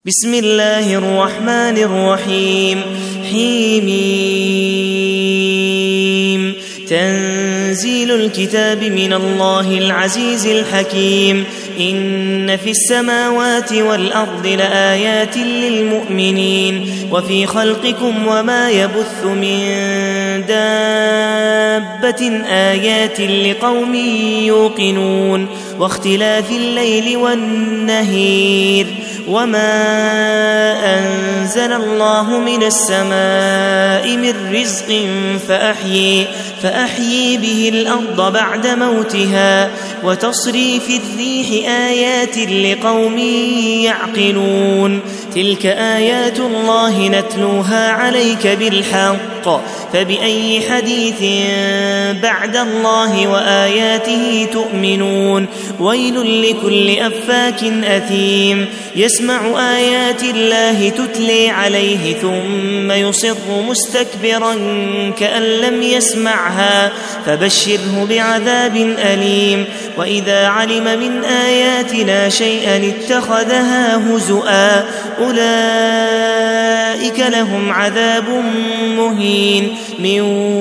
بسم الله الرحمن الرحيم حميم تنزيل الكتاب من الله العزيز الحكيم إن في السماوات والأرض لآيات للمؤمنين وفي خلقكم وما يبث من دابة آيات لقوم يوقنون واختلاف الليل والنهير وما أنزل الله من السماء من رزق فأحيي به الأرض بعد موتها وتصريف الريح آيات لقوم يعقلون تلك آيات الله نتلوها عليك بالحق فبأي حديث بعد الله وآياته تؤمنون ويل لكل أفاك أثيم يسمع آيات الله تتلي عليه ثم يصر مستكبرا كأن لم يسمعها فبشره بعذاب أليم وإذا علم من آياتنا شيئا اتخذها هزؤا أولئك لهم عذاب مهين من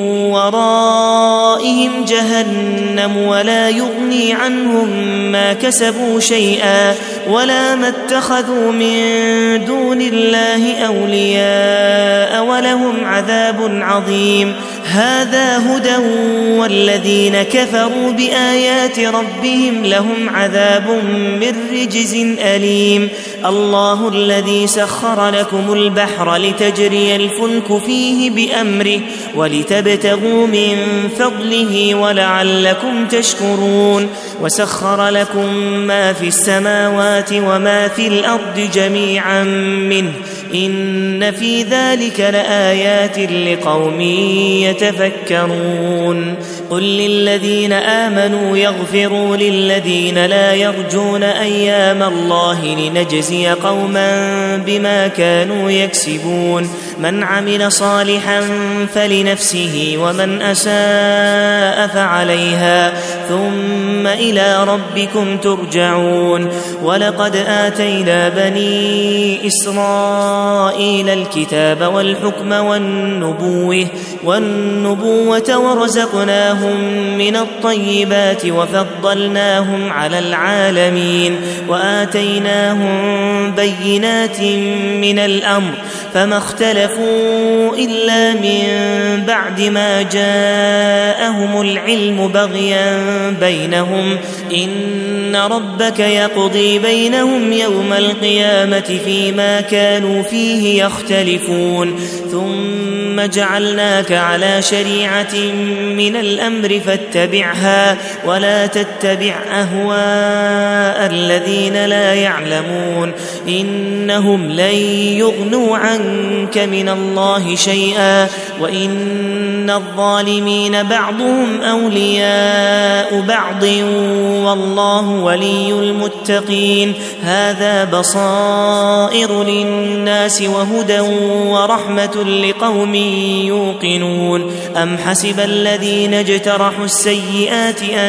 ورائهم جهنم ولا يغني عنهم ما كسبوا شيئا ولا ما اتخذوا من دون الله أولياء ولهم عذاب عظيم هذا هدى والذين كفروا بآيات ربهم لهم عذاب من رجز أليم الله الذي سخر لكم البحر لتجري الفلك فيه بأمره ولتبتغوا من فضله ولعلكم تشكرون وسخر لكم ما في السماوات وما في الأرض جميعا منه إن في ذلك لآيات لقوم يتفكرون قل للذين آمنوا يغفروا للذين لا يرجون أيام الله لنجزي قوما بما كانوا يكسبون من عمل صالحا فلنفسه ومن أساء فعليها ثم إلى ربكم ترجعون ولقد آتينا بني إسرائيل الكتاب والحكم والنبوة ورزقناهم من الطيبات وفضلناهم على العالمين وآتيناهم بينات من الأمر فما اختلفوا إلا من بعد ما جاءهم العلم بغيا بينهم إن ربك يقضي بينهم يوم القيامة فيما كانوا فيه يختلفون ثم جعلناك على شريعة من الأمر فاتبعها ولا تتبع أهواء الذين لا يعلمون إنهم لن يغنوا عنك من الله شيئا وإن الظالمين بعضهم أولياء بعض والله ولي المتقين هذا بصائر للناس وهدى ورحمة لقوم يوقنون أم حسب الذين اجترحوا السيئات أن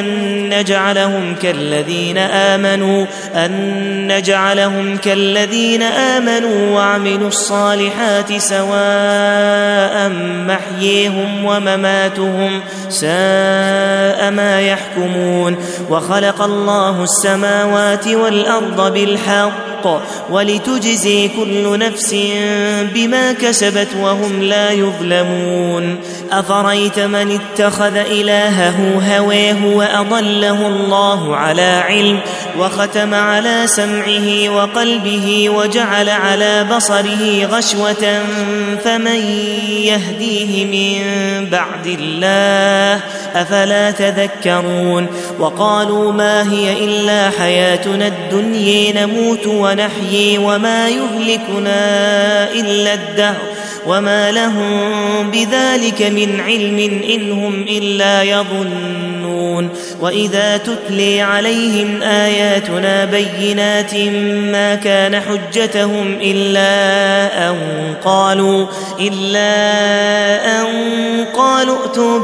نجعلهم كالذين آمنوا وعملوا الصالحات سواء محييهم ومماتهم ساء ما يحكمون وخلق الله السماوات والأرض بالحق ولتجزي كل نفس بما كسبت وهم لا يظلمون أفرأيت من اتخذ إلهه هواه وأضله الله على علم وختم على سمعه وقلبه وجعل على بصره غشوة فمن يهديه من بعد الله أفلا تذكرون وقالوا ما هي إلا حياتنا الدنيا نموت ونحيي وما يهلكنا إلا الدهر وما لهم بذلك من علم إن هم إلا يظنون وإذا تتلي عليهم آياتنا بينات ما كان حجتهم إلا أن قالوا ائتوا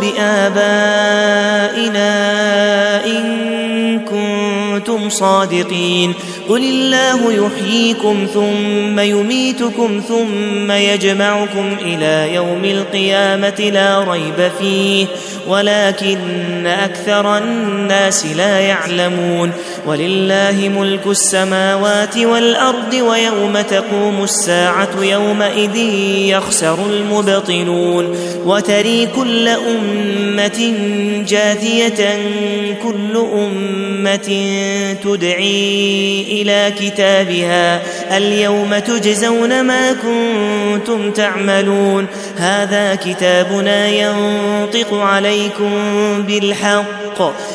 بآبائنا إن كنتم صادقين قل الله يحييكم ثم يميتكم ثم يجمعكم إلى يوم القيامة لا ريب فيه ولكن أكثر الناس لا يعلمون ولله ملك السماوات والأرض ويوم تقوم الساعة يومئذ يخسر المبطلون وتري كل أمة جاثية كل أمة تدعي إلى كتابها اليوم تجزون ما كنتم تعملون هذا كتابنا ينطق عليكم بالحق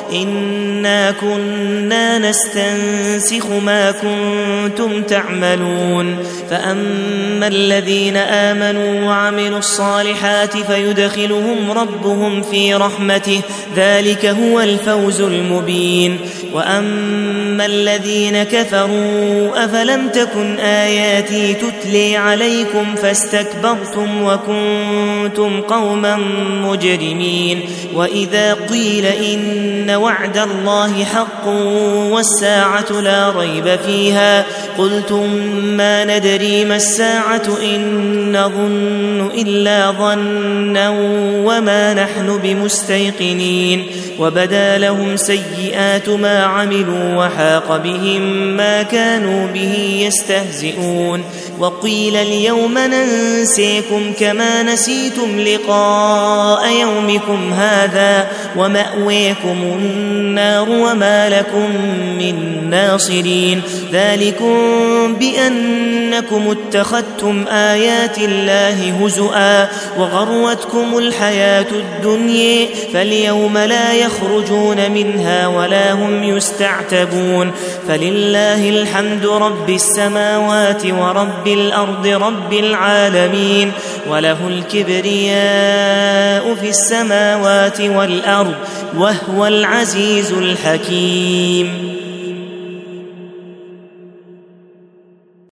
إنا كنا نستنسخ ما كنتم تعملون فأما الذين آمنوا وعملوا الصالحات فيدخلهم ربهم في رحمته ذلك هو الفوز المبين وأما الذين كفروا أفلم تكن آياتي تتلي عليكم فاستكبرتم وكنتم قوما مجرمين وإذا قيل إن وعد الله حق والساعة لا ريب فيها قلتم ما ندري ما الساعة إن نظن إلا ظنا وما نحن بمستيقنين وبدا لهم سيئات ما عملوا وحاق بهم ما كانوا به يستهزئون وقيل اليوم ننسيكم كما نسيتم لقاء يومكم هذا ومأويكم النار وما لكم من ناصرين ذلكم بأنكم اتخذتم آيات الله هزؤا وغرتكم الحياة الدنيا فاليوم لا يخرجون منها ولا هم يستعتبون فلله الحمد رب السماوات ورب الأرض رب العالمين وله الكبرياء في السماوات والأرض وهو العزيز الحكيم